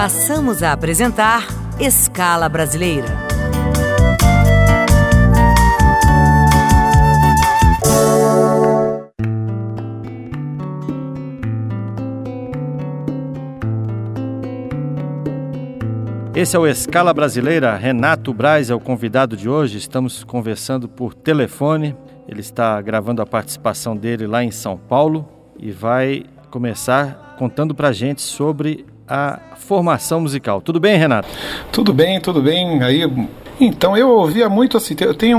Passamos a apresentar Escala Brasileira. Esse é o Escala Brasileira. Renato Braz é o convidado de hoje. Estamos conversando por telefone. Ele está gravando a participação dele lá em São Paulo e vai começar contando pra gente sobre a formação musical. Tudo bem, Renato? Tudo bem. Aí, então, eu ouvia muito assim,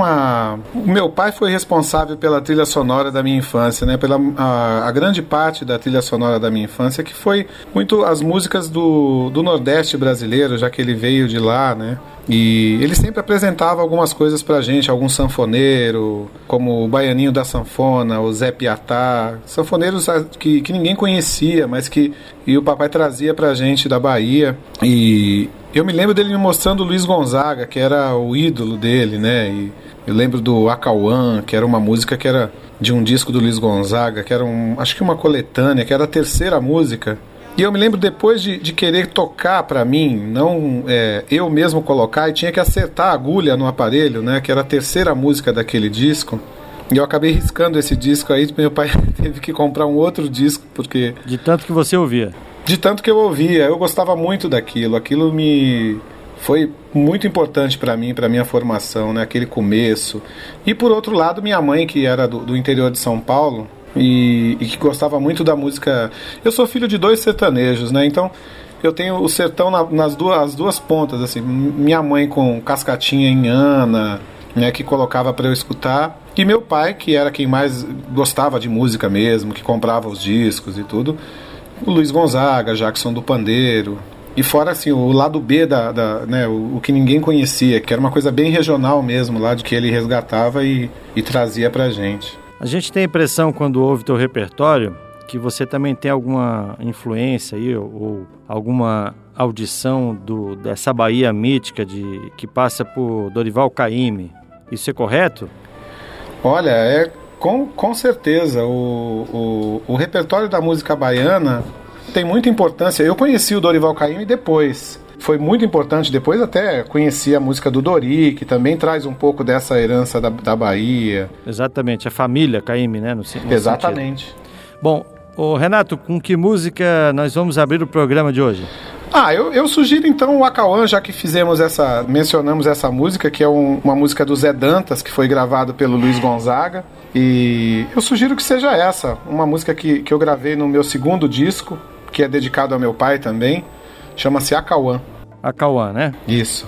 o meu pai foi responsável pela trilha sonora da minha infância, né? A grande parte da trilha sonora da minha infância, que foi muito as músicas do Nordeste brasileiro, já que ele veio de lá, né? E ele sempre apresentava algumas coisas pra gente, algum sanfoneiro, como o Baianinho da Sanfona, o Zé Piatá, sanfoneiros que ninguém conhecia, mas que o papai trazia pra gente da Bahia. E eu me lembro dele me mostrando o Luiz Gonzaga, que era o ídolo dele, né? E eu lembro do Acauã, que era uma música que era de um disco do Luiz Gonzaga, que era acho que uma coletânea, que era a terceira música. E eu me lembro depois de querer tocar pra mim, não eu mesmo colocar, e tinha que acertar a agulha no aparelho, né? Que era a terceira música daquele disco. E eu acabei riscando esse disco aí, meu pai teve que comprar um outro disco, porque... De tanto que você ouvia. De tanto que eu ouvia, eu gostava muito daquilo. Aquilo foi muito importante pra mim, pra minha formação, né? Aquele começo. E por outro lado, minha mãe, que era do interior de São Paulo, e que gostava muito da música. Eu sou filho de 2 sertanejos, né? Então eu tenho o sertão nas duas pontas, assim. Minha mãe com Cascatinha em Ana, né, que colocava para eu escutar, e meu pai, que era quem mais gostava de música mesmo, que comprava os discos e tudo, o Luiz Gonzaga, Jackson do Pandeiro. E fora assim, o lado B né, o que ninguém conhecia, que era uma coisa bem regional mesmo, lá de que ele resgatava e trazia pra gente. A gente tem a impressão, quando ouve teu repertório, que você também tem alguma influência aí, ou alguma audição dessa Bahia mítica que passa por Dorival Caymmi. Isso é correto? Olha, com certeza. O repertório da música baiana tem muita importância. Eu conheci o Dorival Caymmi depois. Foi muito importante. Depois até conheci a música do Dori, que também traz um pouco dessa herança da Bahia. Exatamente, a família Caymmi, né? No Exatamente. Sentido. Bom, Renato, com que música nós vamos abrir o programa de hoje? Eu sugiro então o Acauã, já que mencionamos essa música, que é uma música do Zé Dantas, que foi gravado pelo Luiz Gonzaga. E eu sugiro que seja essa, uma música que eu gravei no meu segundo disco, que é dedicado ao meu pai também. Chama-se Acauã. Acauã, né? Isso.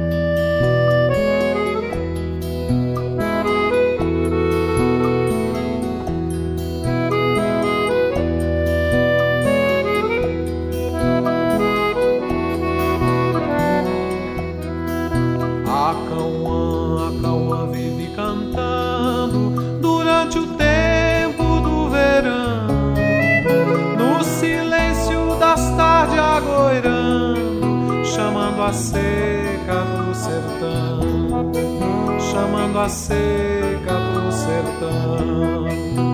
Acauã vive cantando durante o tempo do verão, no silêncio das tardes agoirando, chamando a seca do sertão, chamando a seca do sertão.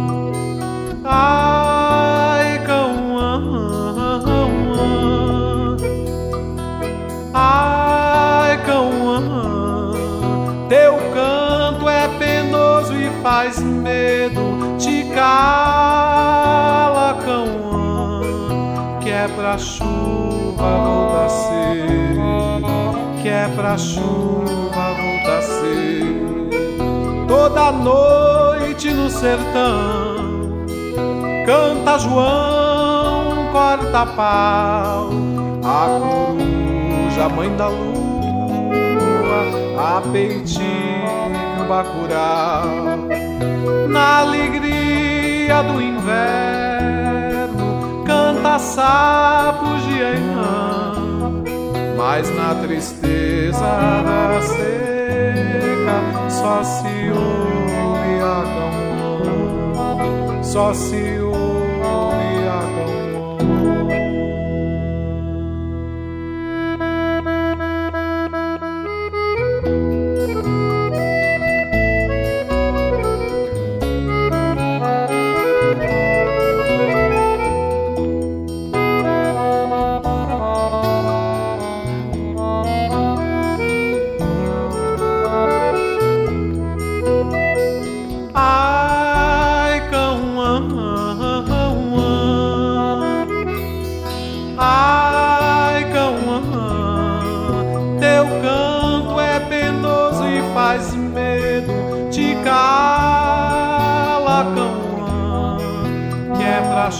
Ai, Cauã, ai, Cauã, teu canto é penoso e faz medo, te cala, Cauã, que é pra chuva voltar a ser, que é pra chuva voltar a ser. Toda noite no sertão canta João corta-pau, a coruja, mãe da lua, a peitinho, bacurau. Na alegria do inverno canta sapos de Anhã, mas na tristeza da seca só se ouve Acauã, só se ouve Acauã.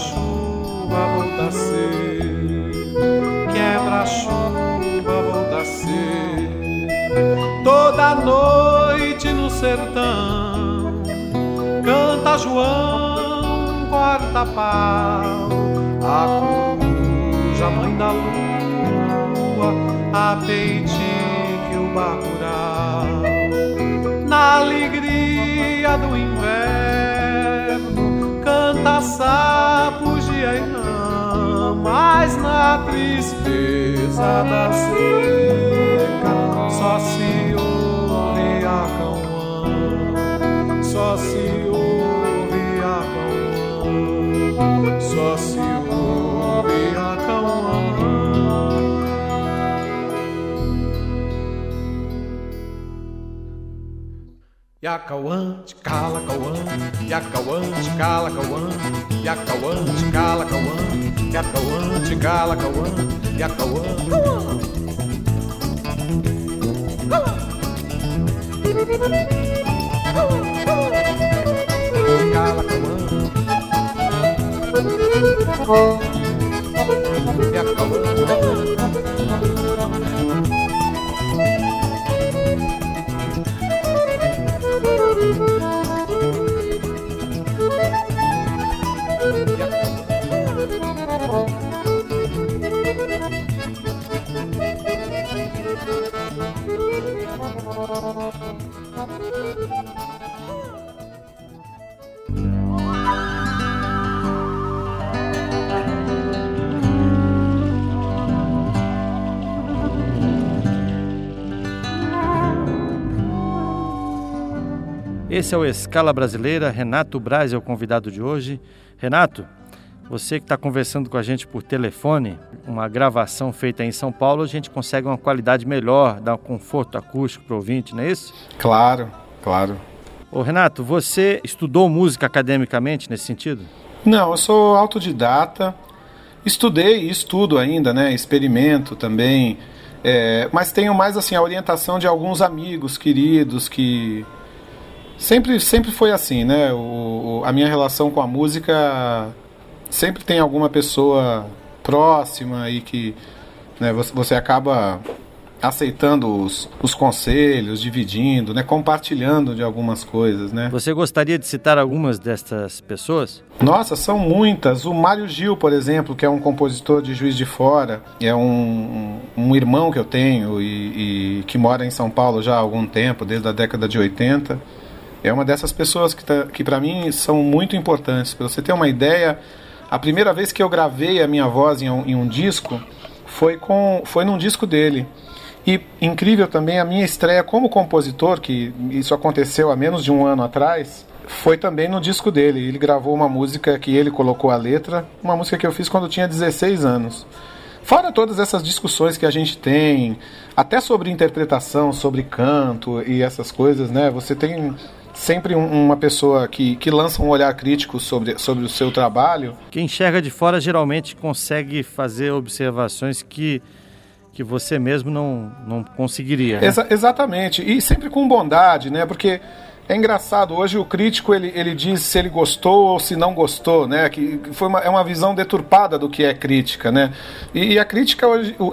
Quebra-chuva volta a ser, quebra-chuva volta a ser. Toda noite no sertão canta João quarta-pau, a coruja, mãe da lua, a peitique, o bacurau. Na alegria do inverno canta sapos de Ainã, mas na tristeza da seca só se ouve a cauã, só se ouve a cauã, só se ouve a cauã. Yacauã, ticala, cauã, Yacauã, ticala, cauã, Yacauã, ticala, cauã, Yacauã, ticala, cauã, Yacauã, cauã. Ticala, cauã, Yacauã. Esse é o Escala Brasileira. Renato Braz é o convidado de hoje. Renato, você que está conversando com a gente por telefone, uma gravação feita em São Paulo, a gente consegue uma qualidade melhor, dá um conforto acústico para o ouvinte, não é isso? Claro, claro. Ô Renato, você estudou música academicamente nesse sentido? Não, eu sou autodidata, estudei e estudo ainda, né? Experimento também, mas tenho mais assim a orientação de alguns amigos queridos que sempre foi assim, né? A minha relação com a música sempre tem alguma pessoa próxima e que, né, você acaba aceitando os conselhos, dividindo, né, compartilhando de algumas coisas, né? Você gostaria de citar algumas destas pessoas? Nossa, são muitas. O Mário Gil, por exemplo, que é um compositor de Juiz de Fora, é um irmão que eu tenho e que mora em São Paulo já há algum tempo, desde a década de 80. É uma dessas pessoas que para mim são muito importantes. Para você ter uma ideia, a primeira vez que eu gravei a minha voz em um disco foi num disco dele. E incrível também, a minha estreia como compositor, que isso aconteceu há menos de um ano atrás, foi também no disco dele. Ele gravou uma música que ele colocou a letra, uma música que eu fiz quando eu tinha 16 anos. Fora todas essas discussões que a gente tem, até sobre interpretação, sobre canto e essas coisas, né? Você tem sempre uma pessoa que lança um olhar crítico sobre o seu trabalho. Quem enxerga de fora geralmente consegue fazer observações que você mesmo não conseguiria, né? Exatamente, e sempre com bondade, né? Porque é engraçado, hoje o crítico ele diz se ele gostou ou se não gostou, né? Que é uma visão deturpada do que é crítica, né? E a crítica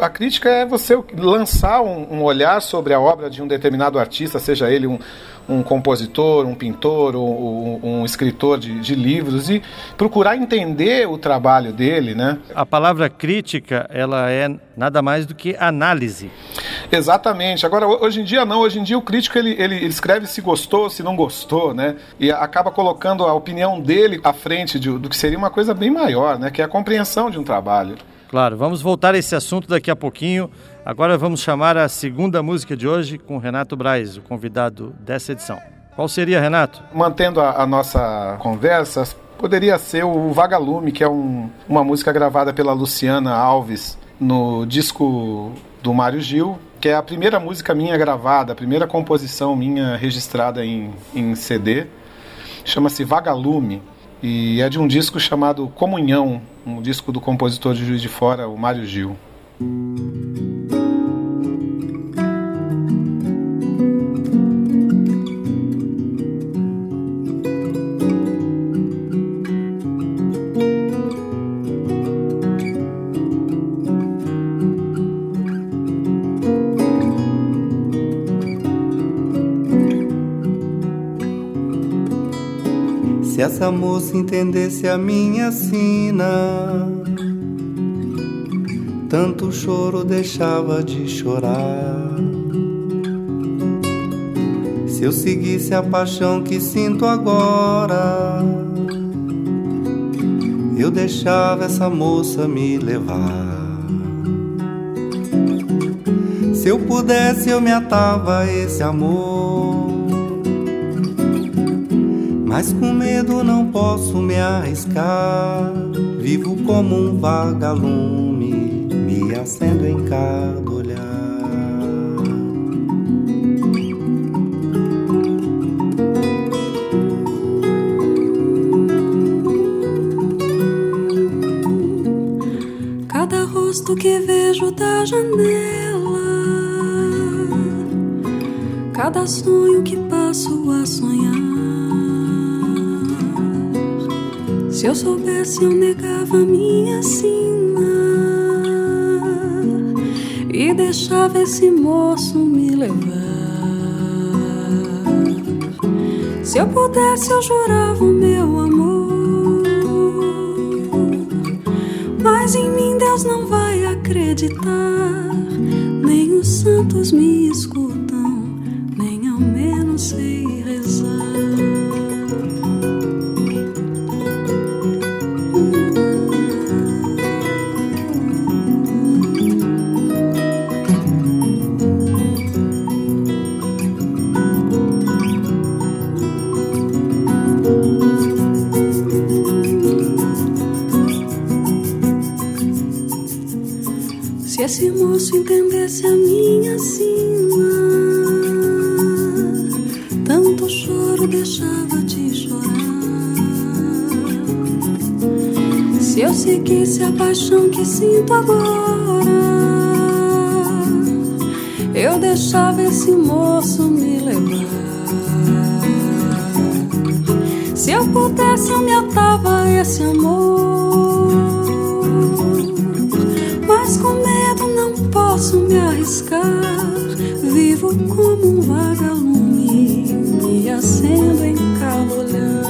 é você lançar um olhar sobre a obra de um determinado artista, seja ele um compositor, um pintor, um escritor de livros, e procurar entender o trabalho dele, né? A palavra crítica, ela é nada mais do que análise. Exatamente. Agora, hoje em dia não. Hoje em dia o crítico ele escreve se gostou, se não gostou, né? E acaba colocando a opinião dele à frente do que seria uma coisa bem maior, né? Que é a compreensão de um trabalho. Claro, vamos voltar a esse assunto daqui a pouquinho. Agora vamos chamar a segunda música de hoje com Renato Braz, o convidado dessa edição. Qual seria, Renato? Mantendo a nossa conversa, poderia ser o Vagalume, que é uma música gravada pela Luciana Alves no disco do Mário Gil, que é a primeira música minha gravada, a primeira composição minha registrada em CD. Chama-se Vagalume e é de um disco chamado Comunhão, um disco do compositor de Juiz de Fora, o Mário Gil. Se essa moça entendesse a minha sina, tanto choro deixava de chorar. Se eu seguisse a paixão que sinto agora, eu deixava essa moça me levar. Se eu pudesse eu me atava a esse amor, mas com medo não posso me arriscar. Vivo como um vagalume, me acendo em cada olhar. Cada rosto que vejo da janela, cada sonho que passo a sonhar. Se eu soubesse, eu negava a minha sina e deixava esse moço me levar. Se eu pudesse, eu jurava o meu amor, mas em mim Deus não vai acreditar. Nem os santos me escutam, nem ao menos sei rezar. Se esse moço entendesse a minha sina, tanto choro deixava de chorar. Se eu seguisse a paixão que sinto agora, eu deixava esse moço me levar. Se eu pudesse, eu me atava a esse amor, mas com medo não posso me arriscar. Vivo como um vagalume, me acendo em cada olhar.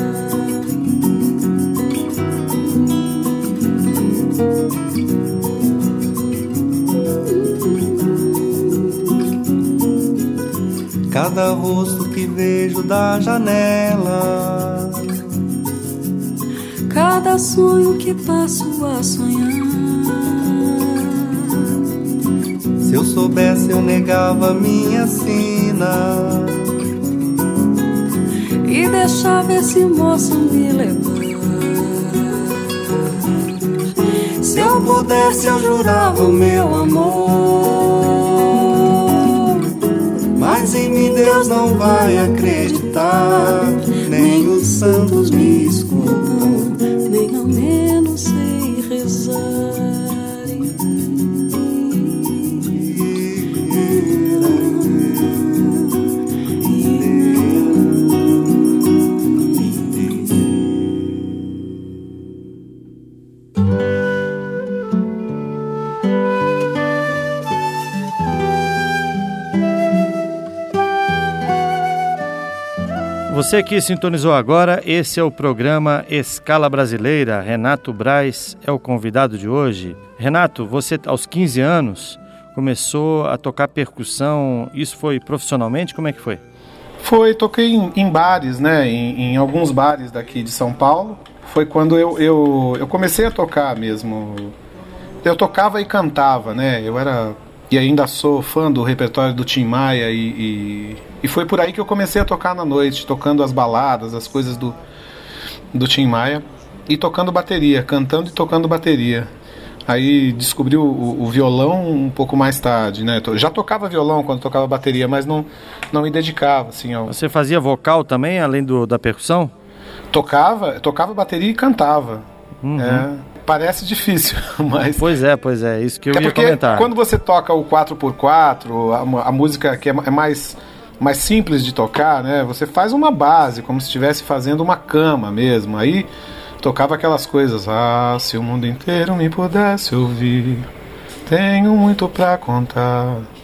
Cada rosto que vejo da janela, cada sonho que passo a sonhar. se eu soubesse eu negava minha sina e deixava esse moço me levar. Se eu pudesse eu jurava o meu amor, mas em mim Deus não vai acreditar, nem os santos me escutam, nem ao menos sei rezar. Você que sintonizou agora, esse é o programa Escala Brasileira. Renato Braz é o convidado de hoje. Renato, você aos 15 anos começou a tocar percussão, isso foi profissionalmente? Como é que foi? Toquei em bares, né, em alguns bares daqui de São Paulo. Foi quando eu comecei a tocar mesmo. Eu tocava e cantava, né, e ainda sou fã do repertório do Tim Maia e foi por aí que eu comecei a tocar na noite, tocando as baladas, as coisas do Tim Maia e tocando bateria, cantando e tocando bateria. Aí descobri o violão um pouco mais tarde, né? Já tocava violão quando tocava bateria, mas não me dedicava, assim. Você fazia vocal também, além da percussão? Tocava bateria e cantava. Uhum. Parece difícil, mas... Pois é, isso que eu ia comentar. Quando você toca o 4x4, a música que é mais simples de tocar, né? Você faz uma base, como se estivesse fazendo uma cama mesmo. Aí tocava aquelas coisas. Ah, se o mundo inteiro me pudesse ouvir, tenho muito pra contar.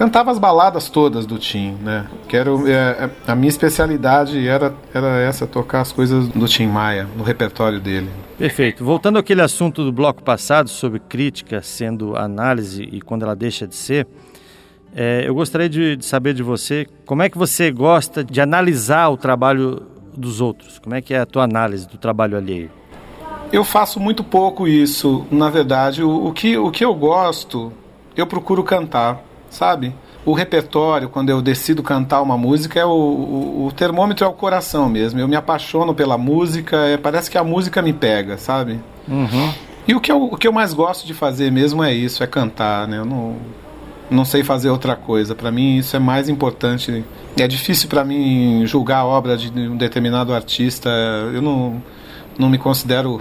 cantava as baladas todas do Tim, né? Que era a minha especialidade era essa, tocar as coisas do Tim Maia, no repertório dele. Perfeito. Voltando àquele assunto do bloco passado, sobre crítica sendo análise e quando ela deixa de ser, eu gostaria de saber de você, como é que você gosta de analisar o trabalho dos outros? Como é que é a tua análise do trabalho alheio? Eu faço muito pouco isso, na verdade. O que eu gosto, eu procuro cantar, sabe? O repertório, quando eu decido cantar uma música, o termômetro é o coração mesmo. Eu me apaixono pela música, parece que a música me pega, sabe? Uhum. E o que eu mais gosto de fazer mesmo é isso, é cantar, né? Eu não sei fazer outra coisa. Para mim isso é mais importante. É difícil para mim julgar a obra de um determinado artista. Eu não me considero...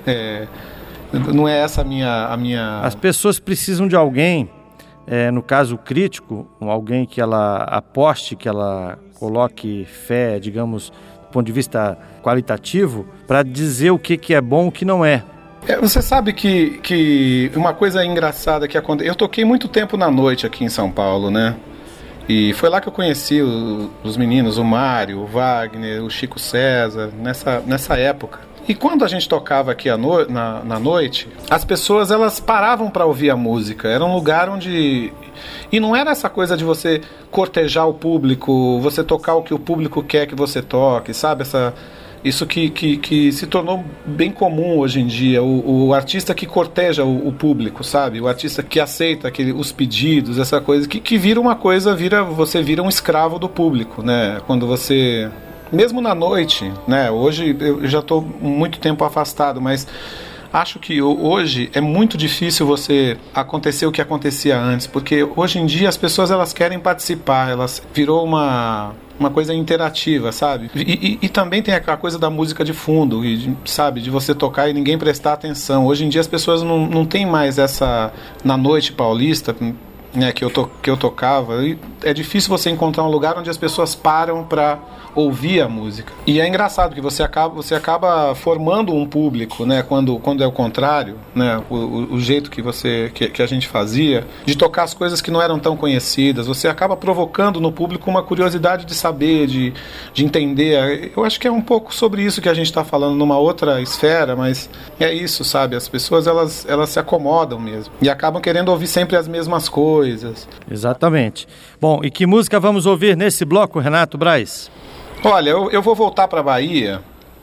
não é essa a minha... As pessoas precisam de alguém, no caso crítico, alguém que ela aposte, que ela coloque fé, digamos, do ponto de vista qualitativo, para dizer o que é bom e o que não é. Você sabe que uma coisa engraçada que aconteceu... Eu toquei muito tempo na noite aqui em São Paulo, né? E foi lá que eu conheci os meninos, o Mário, o Wagner, o Chico César, nessa época. E quando a gente tocava aqui na noite, as pessoas elas paravam para ouvir a música. Era um lugar onde... E não era essa coisa de você cortejar o público, você tocar o que o público quer que você toque, sabe? Isso que se tornou bem comum hoje em dia, o artista que corteja o público, sabe? O artista que aceita os pedidos, essa coisa, que vira uma coisa, você vira um escravo do público, né? Quando você... Mesmo na noite, né? Hoje eu já estou muito tempo afastado, mas acho que hoje é muito difícil acontecer o que acontecia antes, porque hoje em dia as pessoas elas querem participar, virou uma coisa interativa, sabe? E também tem a coisa da música de fundo, sabe? De você tocar e ninguém prestar atenção. Hoje em dia as pessoas não tem mais essa... Na noite paulista, né, que eu tocava, e é difícil você encontrar um lugar onde as pessoas param para ouvir a música. E é engraçado que você acaba formando um público, né, quando é o contrário, né, o jeito que a gente fazia, de tocar as coisas que não eram tão conhecidas, você acaba provocando no público uma curiosidade de saber, de entender. Eu acho que é um pouco sobre isso que a gente está falando numa outra esfera, mas é isso, sabe? As pessoas elas se acomodam mesmo e acabam querendo ouvir sempre as mesmas coisas. Exatamente. Bom, e que música vamos ouvir nesse bloco, Renato Braz? Olha, eu vou voltar para a Bahia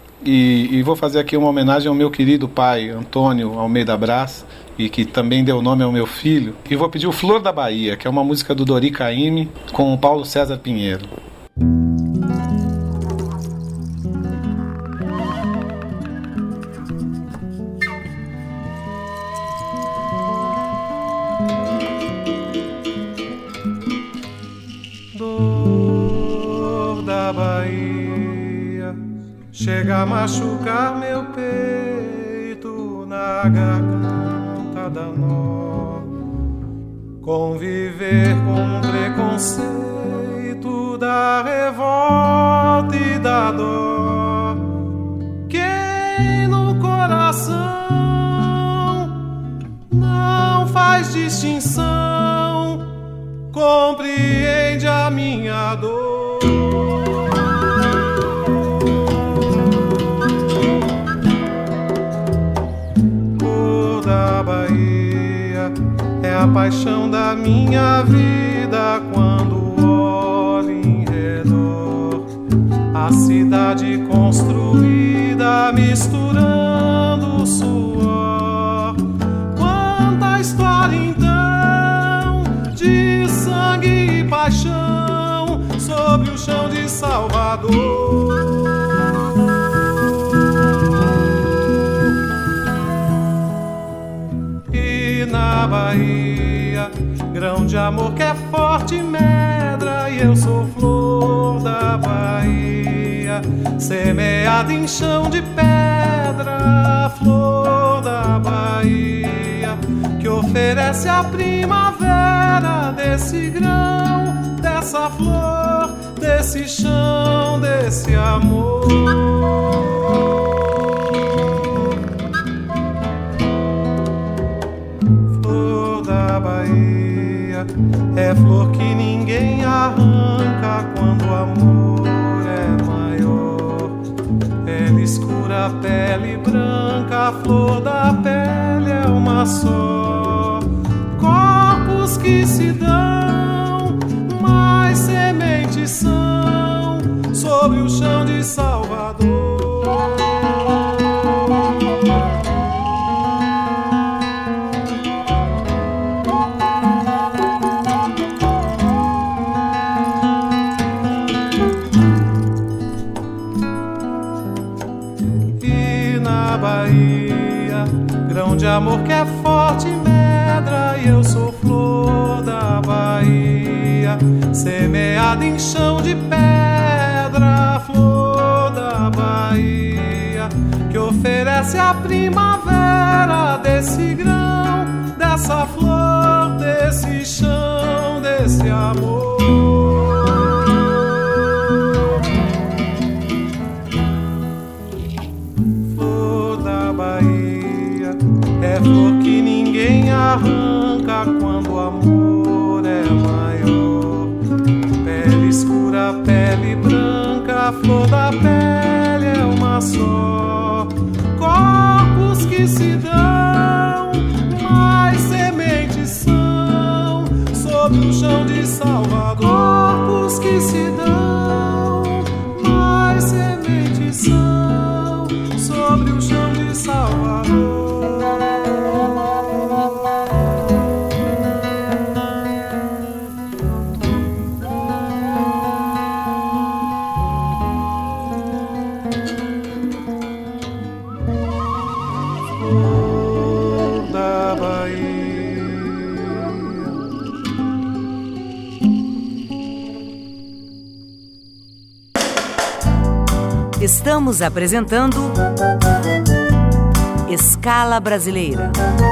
e vou fazer aqui uma homenagem ao meu querido pai, Antônio Almeida Braz, e que também deu nome ao meu filho. E vou pedir o Flor da Bahia, que é uma música do Dori Caymmi com o Paulo César Pinheiro. Chega a machucar meu peito, na garganta dá nó. Conviver com o preconceito da revolta e da dor. Quem no coração não faz distinção, compreende a minha dor. A paixão da minha vida quando olho em redor, a cidade construída misturando o suor. Quanta história então de sangue e paixão sobre o chão de Salvador. E na Bahia, grão de amor que é forte e medra, e eu sou flor da Bahia, semeada em chão de pedra, flor da Bahia, que oferece a primavera desse grão, dessa flor, desse chão, desse amor. Flor da Bahia, Bahia é flor que ninguém arranca quando o amor é maior. Pele escura, pele branca, a flor da pele é uma só. Corpos que se dão, mais sementes são sobre o chão de Salvador. Bahia, grão de amor que é forte e medra, e eu sou flor da Bahia, semeada em chão de pedra, flor da Bahia, que oferece a primavera desse grão, dessa flor, desse chão, desse amor. É flor que ninguém arranca quando o amor é maior. Pele escura, pele branca, a flor da pele é uma só. Corpos que se dão, mais sementes são sobre o chão de Salvador. Corpos que se dão, mais sementes são sobre o chão de Salvador. Estamos apresentando Escala Brasileira.